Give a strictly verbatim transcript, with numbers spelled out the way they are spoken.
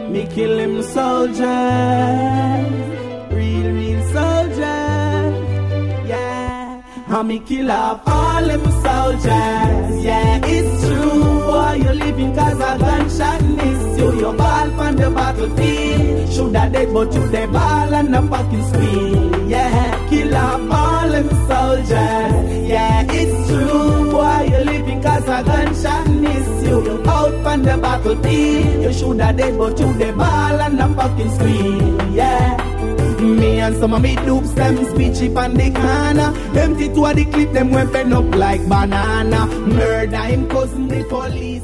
Me kill him soldiers, real, real soldiers, yeah. And me kill off all them soldiers, yeah, it's true. Boy, you living cause a gunshot miss you. You ball from the battlefield. Shoulda dead but you the ball and the fucking squeal, yeah. Kill off all them soldiers, yeah, it's true. Boy, you living cause a gunshot miss you. You out from the battlefield. You shoulda dead but you the ball and the fucking squeal, yeah. Me and some of me dupes, them speechy on the corner. Empty to the clip, them weapon up like banana. Murder him cousin the police.